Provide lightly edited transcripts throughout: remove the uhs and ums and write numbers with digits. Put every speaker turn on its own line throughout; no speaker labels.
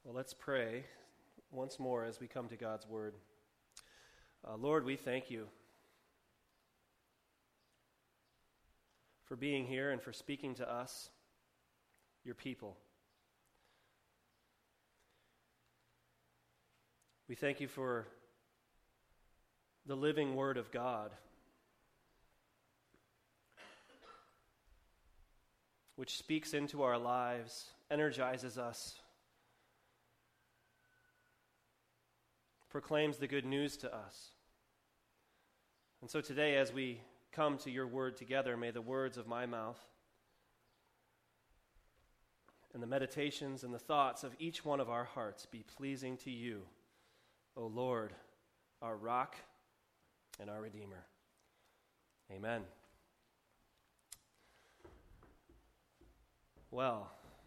Well, let's pray once more as we come to God's Word. Lord, we thank you for being here and for speaking to us, your people. We thank you for the living Word of God, which speaks into our lives, energizes us, proclaims the good news to us. And so today, as we come to your word together, may the words of my mouth and the meditations and the thoughts of each one of our hearts be pleasing to you, O Lord, our rock and our Redeemer. Amen. Well,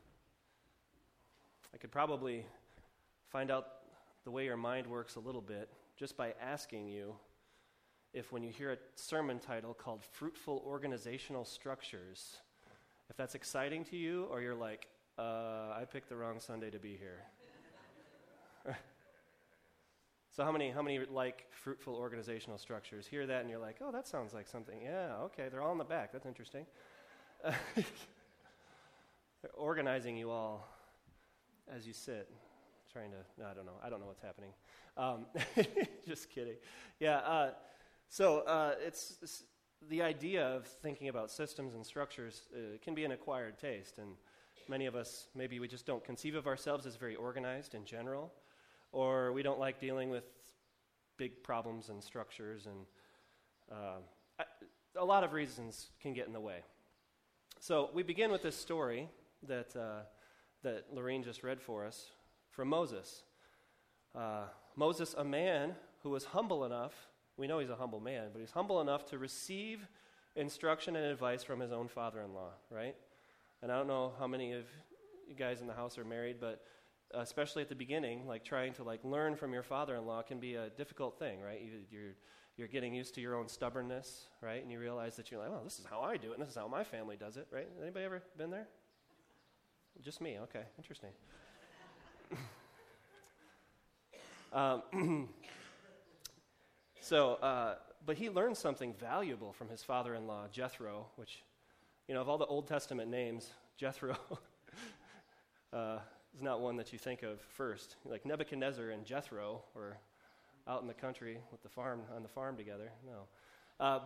I could probably find out the way your mind works a little bit just by asking you if when you hear a sermon title called Fruitful Organizational Structures, if that's exciting to you or you're like, I picked the wrong Sunday to be here. So how many like fruitful organizational structures? Hear that and you're like, oh, that sounds like something. Yeah, okay, they're all in the back. That's interesting. They're organizing you all as you sit. I don't know what's happening. Just kidding. Yeah, it's the idea of thinking about systems and structures can be an acquired taste, and many of us, maybe we just don't conceive of ourselves as very organized in general, or we don't like dealing with big problems and structures, and a lot of reasons can get in the way. So we begin with this story that Lorene just read for us, from Moses. Moses, a man who was humble enough, we know he's a humble man, but he's humble enough to receive instruction and advice from his own father-in-law, right? And I don't know how many of you guys in the house are married, but especially at the beginning, trying to learn from your father-in-law can be a difficult thing, right? You're getting used to your own stubbornness, right? And you realize that you're like, well, this is how I do it, and this is how my family does it, right? Anybody ever been there? Just me, okay, interesting. But he learned something valuable from his father-in-law, Jethro, which, of all the Old Testament names, Jethro is not one that you think of first. Like Nebuchadnezzar and Jethro were out in the country on the farm together. No.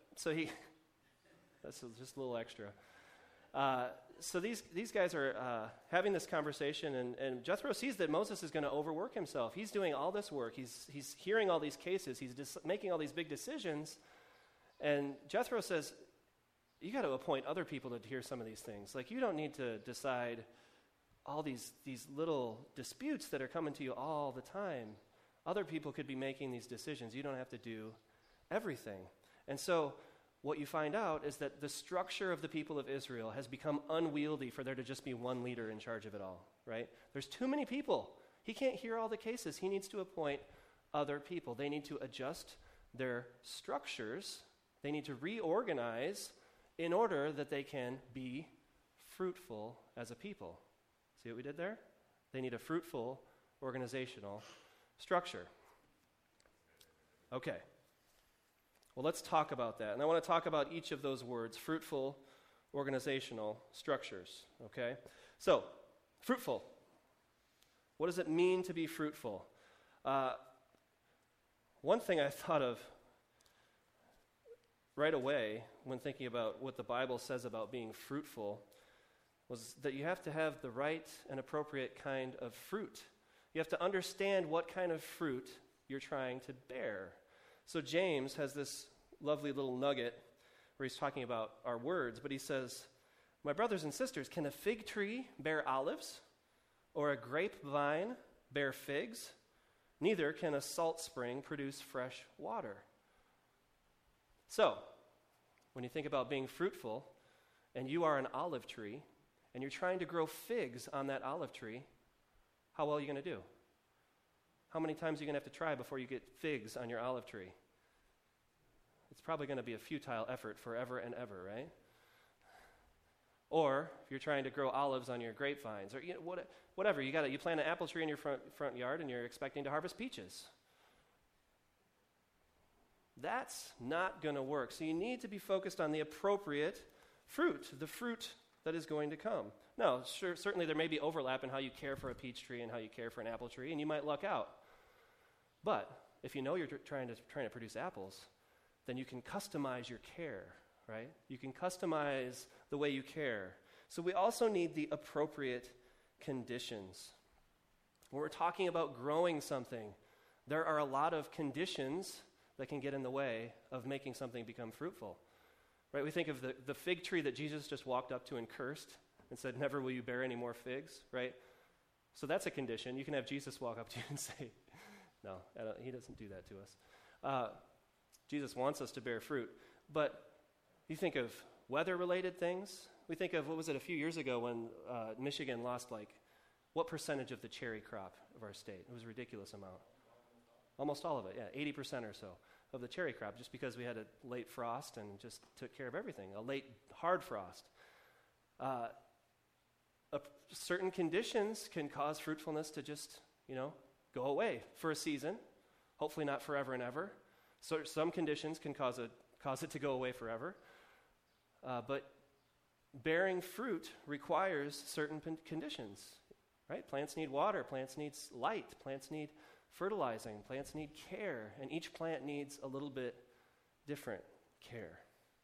That's just a little extra. So these guys are having this conversation, and Jethro sees that Moses is going to overwork himself. He's doing all this work. He's hearing all these cases. He's making all these big decisions. And Jethro says, you got to appoint other people to hear some of these things. You don't need to decide all these little disputes that are coming to you all the time. Other people could be making these decisions. You don't have to do everything. And so what you find out is that the structure of the people of Israel has become unwieldy for there to just be one leader in charge of it all, right? There's too many people. He can't hear all the cases. He needs to appoint other people. They need to adjust their structures. They need to reorganize in order that they can be fruitful as a people. See what we did there? They need a fruitful organizational structure. Okay. Well, let's talk about that. And I want to talk about each of those words, fruitful organizational structures, okay? So, fruitful. What does it mean to be fruitful? One thing I thought of right away when thinking about what the Bible says about being fruitful was that you have to have the right and appropriate kind of fruit. You have to understand what kind of fruit you're trying to bear. So James has this lovely little nugget where he's talking about our words, but he says, my brothers and sisters, can a fig tree bear olives or a grapevine bear figs? Neither can a salt spring produce fresh water. So, when you think about being fruitful and you are an olive tree and you're trying to grow figs on that olive tree, how well are you going to do? How many times are you going to have to try before you get figs on your olive tree? It's probably going to be a futile effort forever and ever, right? Or if you're trying to grow olives on your grapevines, or whatever, you plant an apple tree in your front yard and you're expecting to harvest peaches. That's not going to work. So you need to be focused on the appropriate fruit, the fruit that is going to come. Now, certainly there may be overlap in how you care for a peach tree and how you care for an apple tree, and you might luck out. But if you know you're trying to produce apples, then you can customize your care, right? You can customize the way you care. So we also need the appropriate conditions. When we're talking about growing something, there are a lot of conditions that can get in the way of making something become fruitful. Right? We think of the fig tree that Jesus just walked up to and cursed and said, "Never will you bear any more figs," right? So that's a condition. You can have Jesus walk up to you and say, no, he doesn't do that to us. Jesus wants us to bear fruit. But you think of weather-related things. We think of, what was it, a few years ago when Michigan lost, what percentage of the cherry crop of our state? It was a ridiculous amount. Almost all of it, yeah, 80% or so of the cherry crop, just because we had a late frost and just took care of everything, a late hard frost. Certain conditions can cause fruitfulness to just, go away for a season, hopefully not forever and ever. So some conditions can cause it to go away forever. But bearing fruit requires certain conditions, right? Plants need water, plants need light, plants need fertilizing, plants need care, and each plant needs a little bit different care.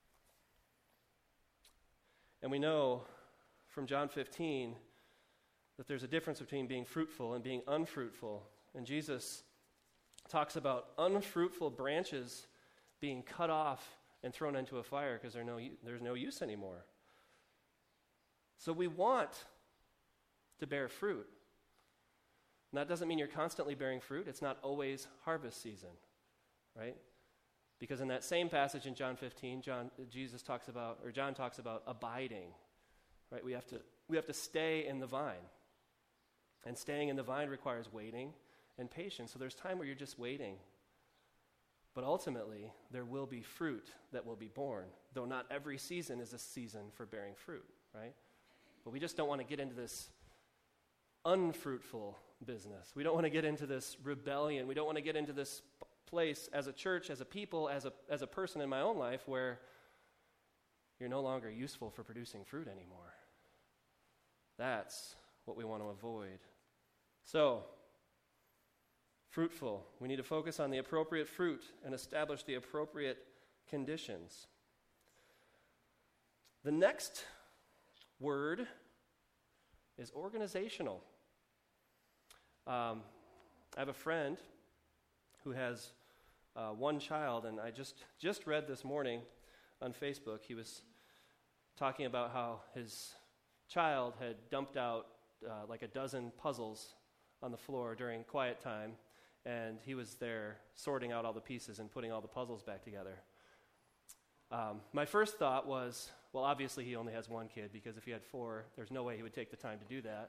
And we know from John 15 that there's a difference between being fruitful and being unfruitful. And Jesus talks about unfruitful branches being cut off and thrown into a fire because there's no use anymore. So we want to bear fruit. And that doesn't mean you're constantly bearing fruit. It's not always harvest season, right? Because in that same passage in John 15, John talks about abiding, right? We have to stay in the vine. And staying in the vine requires waiting and patience. So there's time where you're just waiting. But ultimately, there will be fruit that will be born, though not every season is a season for bearing fruit, right? But we just don't want to get into this unfruitful business. We don't want to get into this rebellion. We don't want to get into this place as a church, as a people, as a person in my own life where you're no longer useful for producing fruit anymore. That's what we want to avoid. So, fruitful. We need to focus on the appropriate fruit and establish the appropriate conditions. The next word is organizational. I have a friend who has one child, and I just read this morning on Facebook. He was talking about how his child had dumped out like a dozen puzzles on the floor during quiet time, and he was there sorting out all the pieces and putting all the puzzles back together. My first thought was, well, obviously he only has one kid, because if he had four, there's no way he would take the time to do that.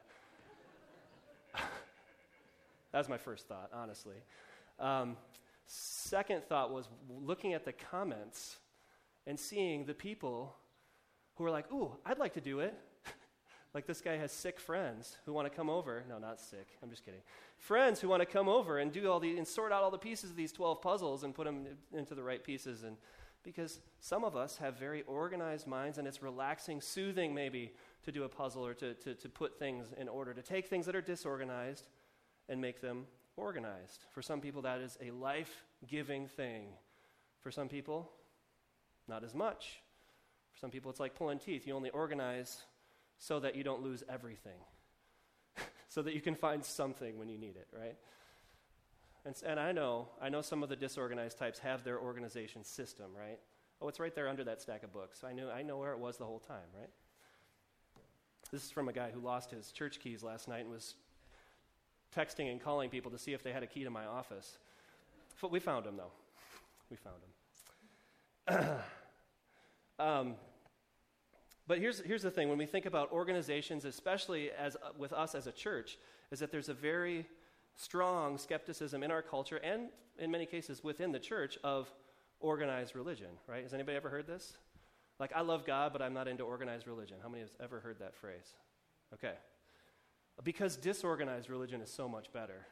That was my first thought, honestly. Second thought was looking at the comments and seeing the people who were like, ooh, I'd like to do it. Like this guy has sick friends who want to come over. No, not sick. I'm just kidding. Friends who want to come over and do and sort out all the pieces of these 12 puzzles and put them into the right pieces. And because some of us have very organized minds, and it's relaxing, soothing maybe to do a puzzle or to put things in order, to take things that are disorganized and make them organized. For some people, that is a life-giving thing. For some people, not as much. For some people, it's like pulling teeth. You only organize so that you don't lose everything, so that you can find something when you need it, right? And I know some of the disorganized types have their organization system, right? Oh, it's right there under that stack of books. I know where it was the whole time, right? This is from a guy who lost his church keys last night and was texting and calling people to see if they had a key to my office. But we found him, though. We found him. But here's the thing. When we think about organizations, especially with us as a church, is that there's a very strong skepticism in our culture and, in many cases, within the church of organized religion, right? Has anybody ever heard this? Like, I love God, but I'm not into organized religion. How many have ever heard that phrase? Okay. Because disorganized religion is so much better.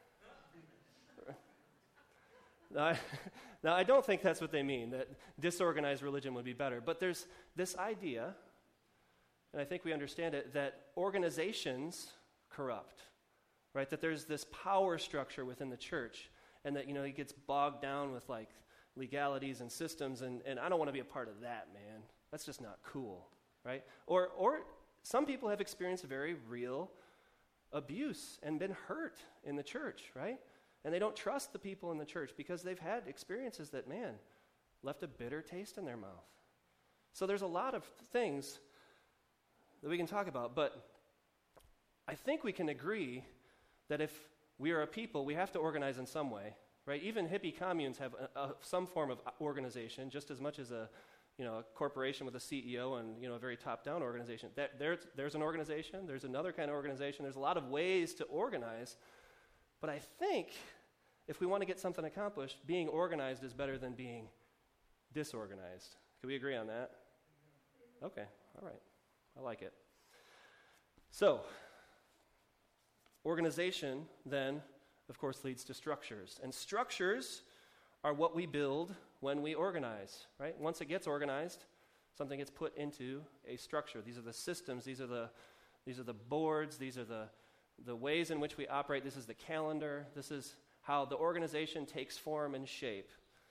Now, I don't think that's what they mean, that disorganized religion would be better. But there's this idea, and I think we understand it, that organizations corrupt, right? That there's this power structure within the church, and that, it gets bogged down with, like, legalities and systems, and I don't want to be a part of that, man. That's just not cool, right? Or some people have experienced very real abuse and been hurt in the church, right? And they don't trust the people in the church because they've had experiences that, man, left a bitter taste in their mouth. So there's a lot of things that we can talk about, but I think we can agree that if we are a people, we have to organize in some way, right? Even hippie communes have some form of organization, just as much as a corporation with a CEO and, a very top-down organization. There's an organization, there's another kind of organization, there's a lot of ways to organize, but I think if we want to get something accomplished, being organized is better than being disorganized. Can we agree on that? Okay, all right. I like it. So, organization then, of course, leads to structures. And structures are what we build when we organize, right? Once it gets organized, something gets put into a structure. These are the systems, these are the boards, these are the ways in which we operate. This is the calendar. This is how the organization takes form and shape.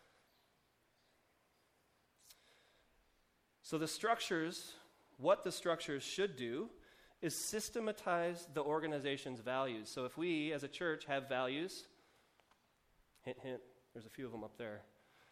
So the structures, what the structures should do is systematize the organization's values. So if we, as a church, have values, hint, hint, there's a few of them up there,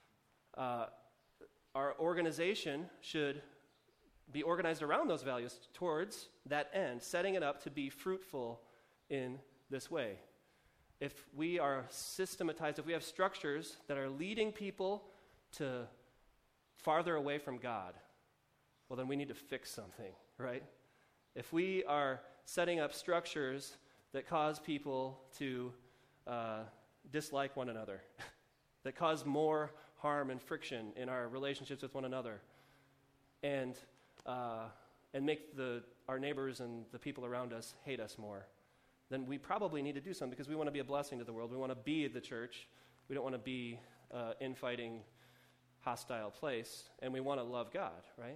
our organization should be organized around those values towards that end, setting it up to be fruitful in this way. If we are systematized, if we have structures that are leading people to farther away from God, well, then we need to fix something, right? If we are setting up structures that cause people to dislike one another, that cause more harm and friction in our relationships with one another, and make our neighbors and the people around us hate us more, then we probably need to do something because we want to be a blessing to the world. We want to be the church. We don't want to be infighting, hostile place, and we want to love God, right?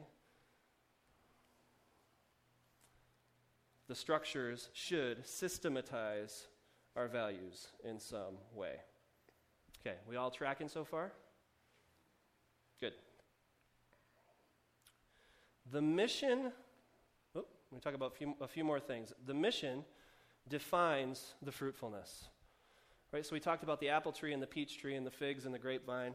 The structures should systematize our values in some way. Okay, we all tracking so far? Good. The mission, let me talk about a few more things. The mission defines the fruitfulness. Right, so we talked about the apple tree and the peach tree and the figs and the grapevine.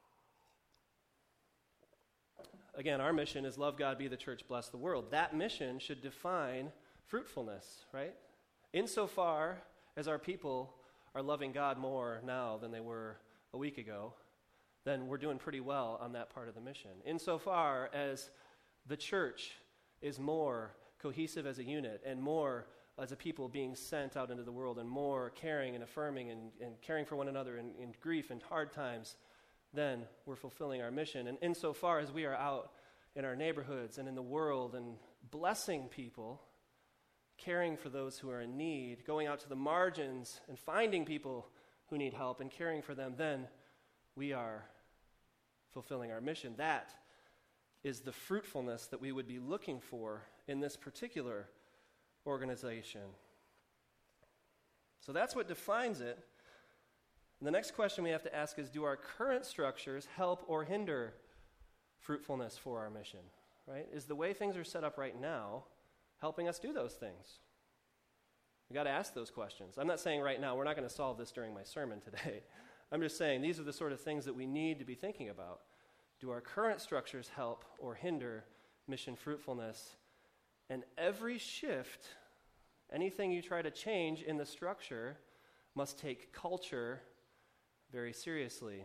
Again, our mission is love God, be the church, bless the world. That mission should define fruitfulness, right? Insofar as our people are loving God more now than they were a week ago, then we're doing pretty well on that part of the mission. Insofar as the church is more cohesive as a unit and more as a people being sent out into the world and more caring and affirming and caring for one another in grief and hard times, then we're fulfilling our mission. And insofar as we are out in our neighborhoods and in the world and blessing people, caring for those who are in need, going out to the margins and finding people who need help and caring for them, then we are fulfilling our mission. That is the fruitfulness that we would be looking for in this particular organization. So that's what defines it. And the next question we have to ask is, do our current structures help or hinder fruitfulness for our mission? Right? Is the way things are set up right now helping us do those things? We got to ask those questions. I'm not saying right now, we're not going to solve this during my sermon today. I'm just saying these are the sort of things that we need to be thinking about. Do our current structures help or hinder mission fruitfulness? And every shift, anything you try to change in the structure, must take culture very seriously.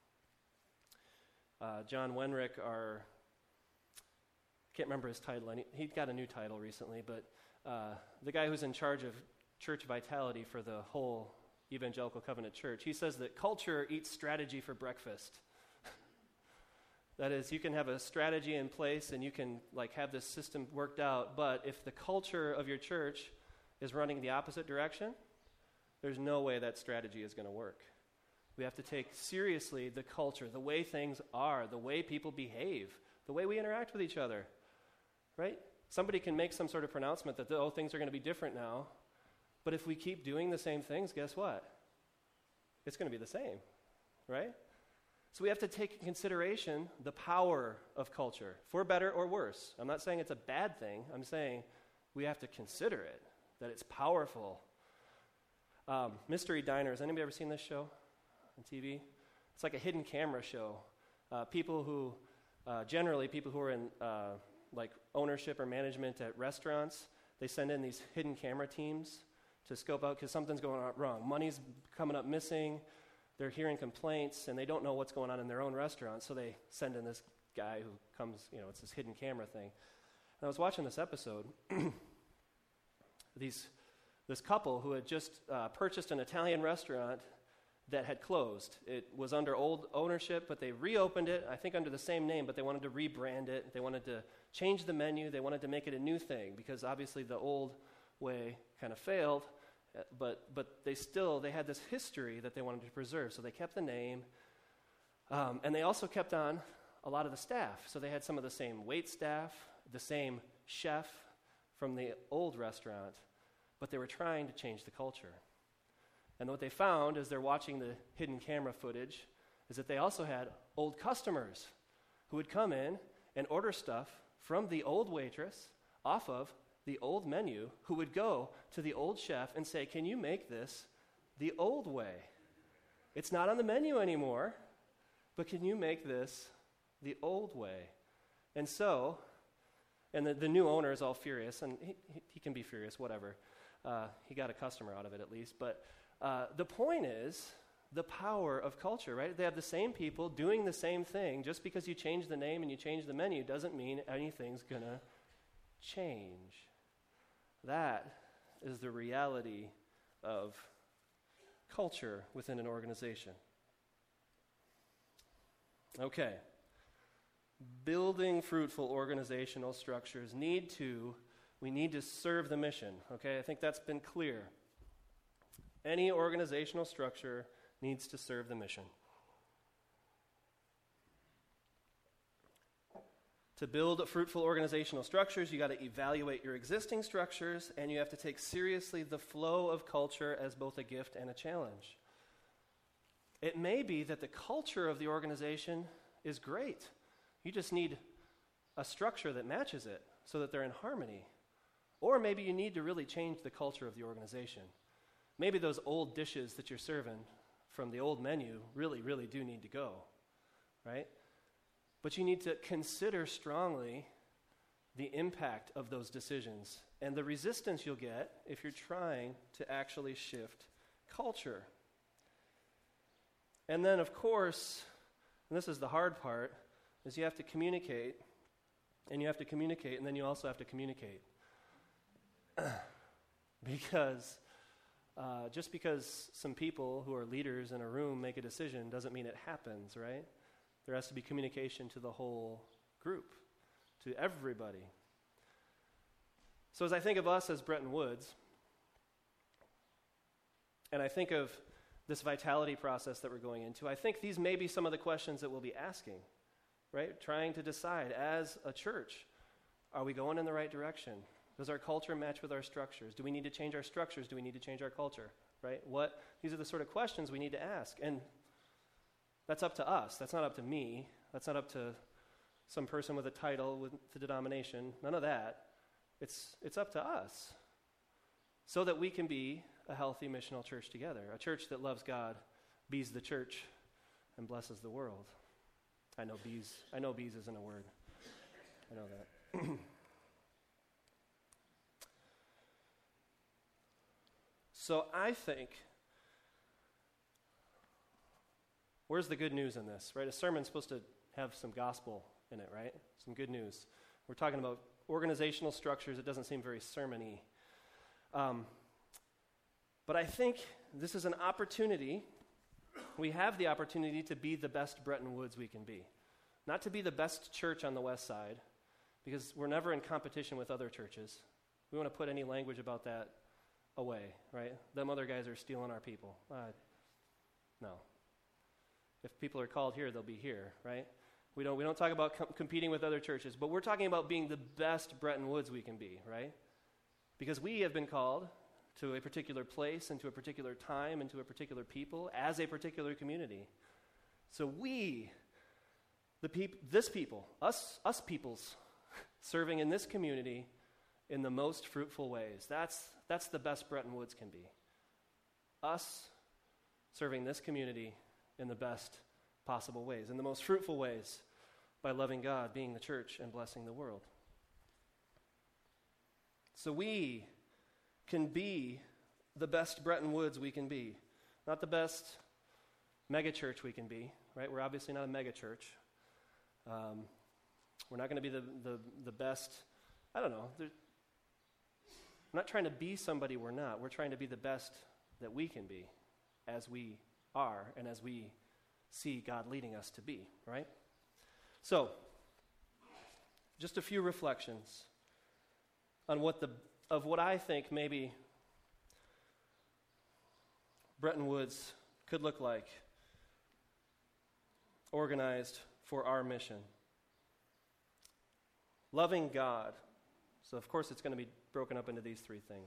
John Wenrick, I can't remember his title. He got a new title recently, but the guy who's in charge of church vitality for the whole Evangelical Covenant Church, he says that culture eats strategy for breakfast. That is, you can have a strategy in place and you can like have this system worked out, but if the culture of your church is running the opposite direction, there's no way that strategy is going to work. We have to take seriously the culture, the way things are, the way people behave, the way we interact with each other, right? Somebody can make some sort of pronouncement that, oh, things are going to be different now, but if we keep doing the same things, guess what? It's going to be the same, right? So we have to take into consideration the power of culture, for better or worse. I'm not saying it's a bad thing. I'm saying we have to consider it, that it's powerful. Mystery Diner, has anybody ever seen this show on TV? It's like a hidden camera show. People who are in like ownership or management at restaurants, they send in these hidden camera teams to scope out because something's going on wrong. Money's coming up missing. They're hearing complaints, and they don't know what's going on in their own restaurant, so they send in this guy who comes, it's this hidden camera thing. And I was watching this episode. This couple who had just purchased an Italian restaurant that had closed. It was under old ownership, but they reopened it, I think under the same name, but they wanted to rebrand it. They wanted to change the menu. They wanted to make it a new thing because obviously the old way kind of failed, but they had this history that they wanted to preserve. So they kept the name, and they also kept on a lot of the staff. So they had some of the same wait staff, the same chef from the old restaurant, but they were trying to change the culture. And what they found as they're watching the hidden camera footage is that they also had old customers who would come in and order stuff from the old waitress off of the old menu, who would go to the old chef and say, can you make this the old way? It's not on the menu anymore, but can you make this the old way? And so, and the new owner is all furious, and he can be furious, whatever. He got a customer out of it at least, but the point is the power of culture, right? They have the same people doing the same thing. Just because you change the name and you change the menu doesn't mean anything's going to change. That is the reality of culture within an organization. Okay. Building fruitful organizational structures we need to serve the mission. Okay, I think that's been clear. Any organizational structure needs to serve the mission. To build fruitful organizational structures, you got to evaluate your existing structures, and you have to take seriously the flow of culture as both a gift and a challenge. It may be that the culture of the organization is great. You just need a structure that matches it so that they're in harmony. Or maybe you need to really change the culture of the organization. Maybe those old dishes that you're serving from the old menu really, really do need to go, right? But you need to consider strongly the impact of those decisions and the resistance you'll get if you're trying to actually shift culture. And then, of course, and this is the hard part, is you have to communicate, and then you also have to communicate. Because just because some people who are leaders in a room make a decision doesn't mean it happens, right? There has to be communication to the whole group, to everybody. So as I think of us as Bretton Woods, and I think of this vitality process that we're going into, I think these may be some of the questions that we'll be asking, right? Trying to decide as a church, are we going in the right direction? Does our culture match with our structures? Do we need to change our structures? Do we need to change our culture, right? These are the sort of questions we need to ask. And that's up to us. That's not up to me. That's not up to some person with a title with the denomination. None of that. It's up to us so that we can be a healthy missional church together, a church that loves God, bees the church, and blesses the world. I know bees isn't a word. I know that. So I think, where's the good news in this, right? A sermon's supposed to have some gospel in it, right? Some good news. We're talking about organizational structures. It doesn't seem very sermon-y. But I think this is an opportunity. We have the opportunity to be the best Bretton Woods we can be. not to be the best church on the west side, because we're never in competition with other churches. We want to put any language about that away, right? Them other guys are stealing our people. No. If people are called here, they'll be here, right? We don't talk about competing with other churches, but we're talking about being the best Bretton Woods we can be, right? Because we have been called to a particular place and to a particular time and to a particular people as a particular community. So we, this people, us peoples, serving in this community in the most fruitful ways. That's the best Bretton Woods can be. Us serving this community in the best possible ways, in the most fruitful ways, by loving God, being the church, and blessing the world. So we can be the best Bretton Woods we can be. Not the best mega church we can be, right? We're obviously not a mega church. We're not going to be the best, I don't know. I'm not trying to be somebody we're not. We're trying to be the best that we can be as we are and as we see God leading us to be, right? So, just a few reflections on what I think maybe Bretton Woods could look like, organized for our mission. Loving God. So, of course, it's going to be broken up into these three things.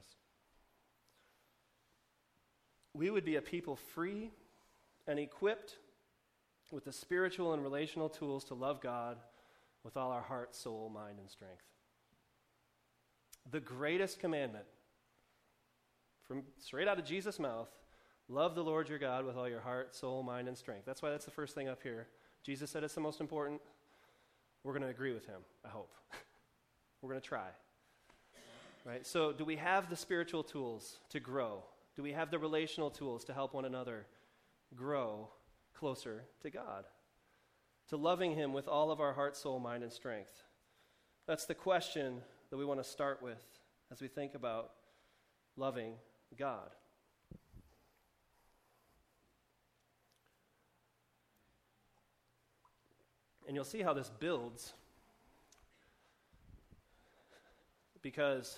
We would be a people free and equipped with the spiritual and relational tools to love God with all our heart, soul, mind, and strength. The greatest commandment, from straight out of Jesus' mouth, love the Lord your God with all your heart, soul, mind, and strength. That's why that's the first thing up here. Jesus said it's the most important. We're going to agree with him, I hope. We're going to try. Right? So do we have the spiritual tools to grow? Do we have the relational tools to help one another grow closer to God? To loving him with all of our heart, soul, mind, and strength. That's the question that we want to start with as we think about loving God. And you'll see how this builds, because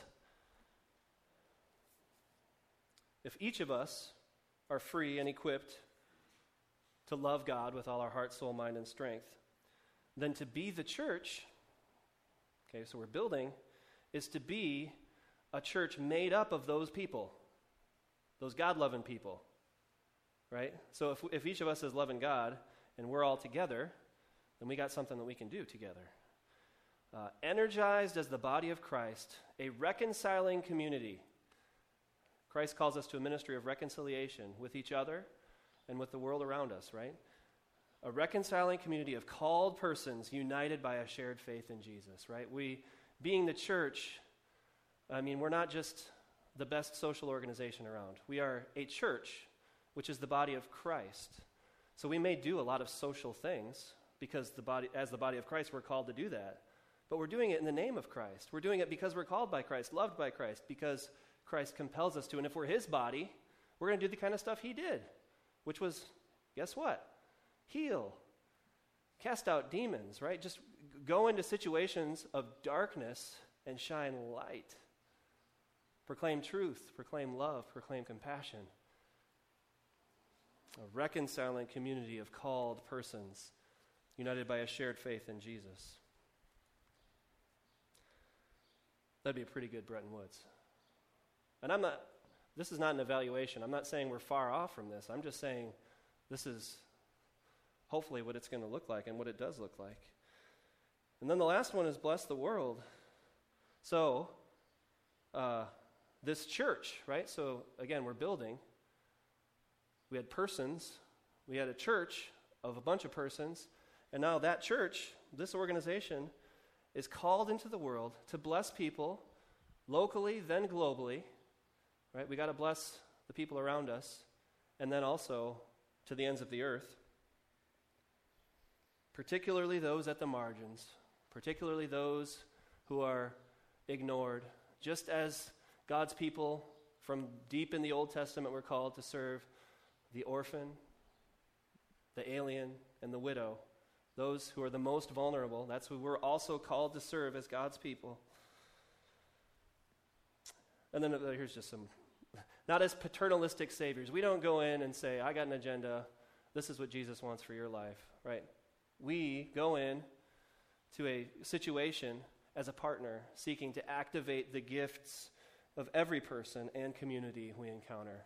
if each of us are free and equipped to love God with all our heart, soul, mind, and strength, then to be the church, okay, so we're building, is to be a church made up of those people, those God-loving people, right? So if each of us is loving God and we're all together, then we got something that we can do together. Energized as the body of Christ, a reconciling community. Christ calls us to a ministry of reconciliation with each other and with the world around us, right? A reconciling community of called persons united by a shared faith in Jesus, right? We, being the church, we're not just the best social organization around. We are a church, which is the body of Christ. So we may do a lot of social things, because as the body of Christ, we're called to do that. But we're doing it in the name of Christ. We're doing it because we're called by Christ, loved by Christ, because Christ compels us to. And if we're his body, we're going to do the kind of stuff he did, which was, guess what? Heal. Cast out demons, right? Just go into situations of darkness and shine light. Proclaim truth, proclaim love, proclaim compassion. A reconciling community of called persons united by a shared faith in Jesus. That'd be a pretty good Bretton Woods. And this is not an evaluation. I'm not saying we're far off from this. I'm just saying this is hopefully what it's going to look like and what it does look like. And then the last one is bless the world. So, this church, right? So, again, we're building. We had persons. We had a church of a bunch of persons. And now that church, this organization, is called into the world to bless people locally, then globally, right? We got to bless the people around us, and then also to the ends of the earth, particularly those at the margins, particularly those who are ignored, just as God's people from deep in the Old Testament were called to serve the orphan, the alien, and the widow those who are the most vulnerable. That's who we're also called to serve as God's people. And then here's just some, not as paternalistic saviors. We don't go in and say, I got an agenda. This is what Jesus wants for your life, right? We go in to a situation as a partner, seeking to activate the gifts of every person and community we encounter.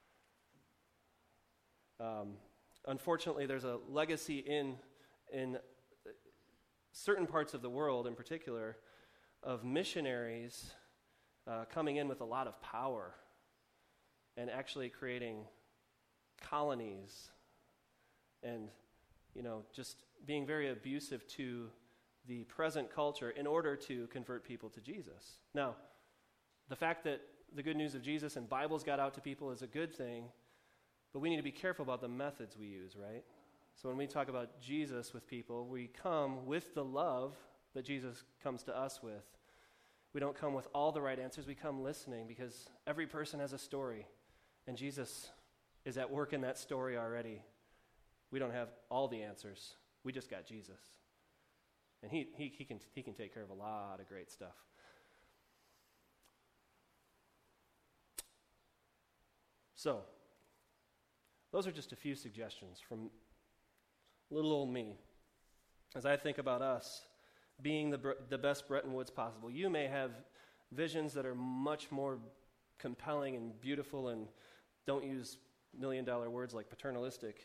Unfortunately, there's a legacy in certain parts of the world, in particular, of missionaries coming in with a lot of power and actually creating colonies and, just being very abusive to the present culture in order to convert people to Jesus. Now, the fact that the good news of Jesus and Bibles got out to people is a good thing, but we need to be careful about the methods we use, right? So when we talk about Jesus with people, we come with the love that Jesus comes to us with. We don't come with all the right answers. We come listening because every person has a story, and Jesus is at work in that story already. We don't have all the answers. We just got Jesus. And he can take care of a lot of great stuff. So, those are just a few suggestions from little old me as I think about us being the best Bretton Woods possible. You may have visions that are much more compelling and beautiful and don't use million-dollar words like paternalistic.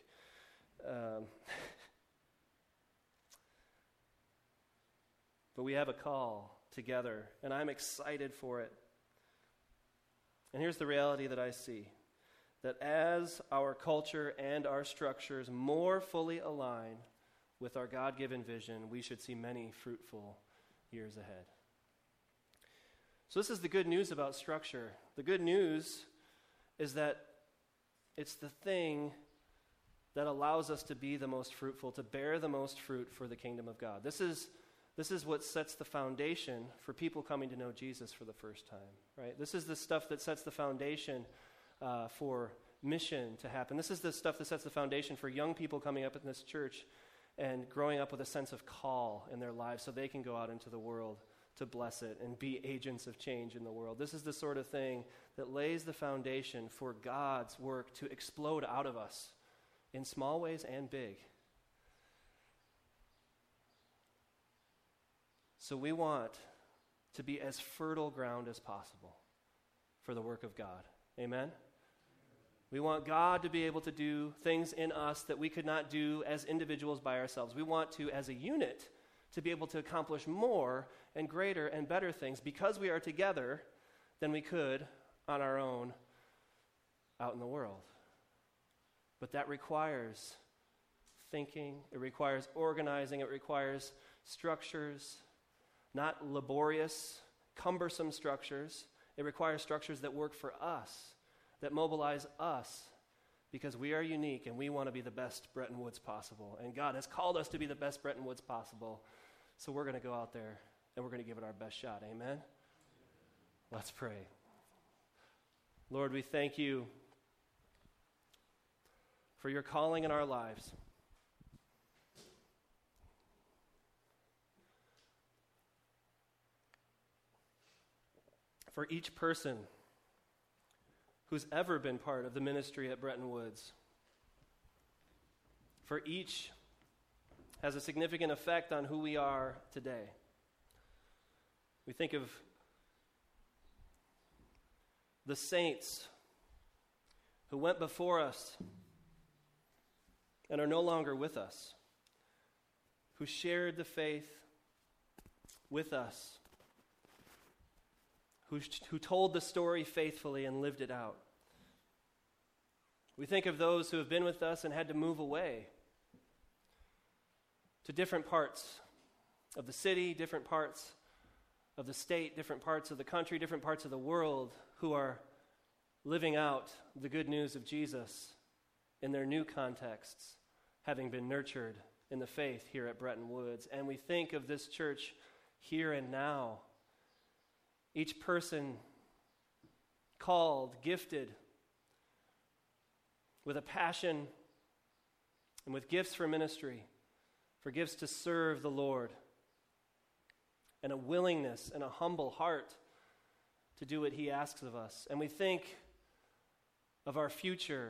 But we have a call together, and I'm excited for it. And here's the reality that I see, that as our culture and our structures more fully align with our God-given vision, we should see many fruitful years ahead. So this is the good news about structure. The good news is that it's the thing that allows us to be the most fruitful, to bear the most fruit for the kingdom of God. This is what sets the foundation for people coming to know Jesus for the first time, right? This is the stuff that sets the foundation for mission to happen. This is the stuff that sets the foundation for young people coming up in this church and growing up with a sense of call in their lives so they can go out into the world to bless it and be agents of change in the world. This is the sort of thing that lays the foundation for God's work to explode out of us in small ways and big. So we want to be as fertile ground as possible for the work of God. Amen? We want God to be able to do things in us that we could not do as individuals by ourselves. We want to, as a unit, to be able to accomplish more and greater and better things because we are together than we could on our own out in the world. But that requires thinking, it requires organizing, it requires structures, not laborious, cumbersome structures. It requires structures that work for us, that mobilize us, because we are unique and we want to be the best Bretton Woods possible. And God has called us to be the best Bretton Woods possible. So we're going to go out there and we're going to give it our best shot. Amen? Let's pray. Lord, we thank you for your calling in our lives. For each person who's ever been part of the ministry at Bretton Woods. For each has a significant effect on who we are today. We think of the saints who went before us and are no longer with us, who shared the faith with us, who told the story faithfully and lived it out. We think of those who have been with us and had to move away to different parts of the city, different parts of the state, different parts of the country, different parts of the world, who are living out the good news of Jesus in their new contexts, having been nurtured in the faith here at Bretton Woods. And we think of this church here and now, each person called, gifted, with a passion and with gifts for ministry for gifts to serve the Lord, and a willingness and a humble heart to do what he asks of us. And we think of our future,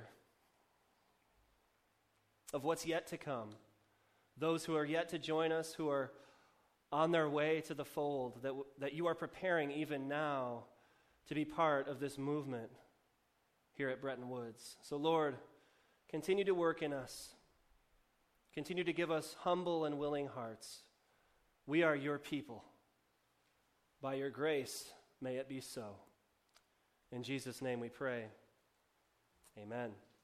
of what's yet to come, those who are yet to join us, who are on their way to the fold, that you are preparing even now to be part of this movement here at Bretton Woods. So Lord, continue to work in us. Continue to give us humble and willing hearts. We are your people. By your grace, may it be so. In Jesus' name we pray. Amen.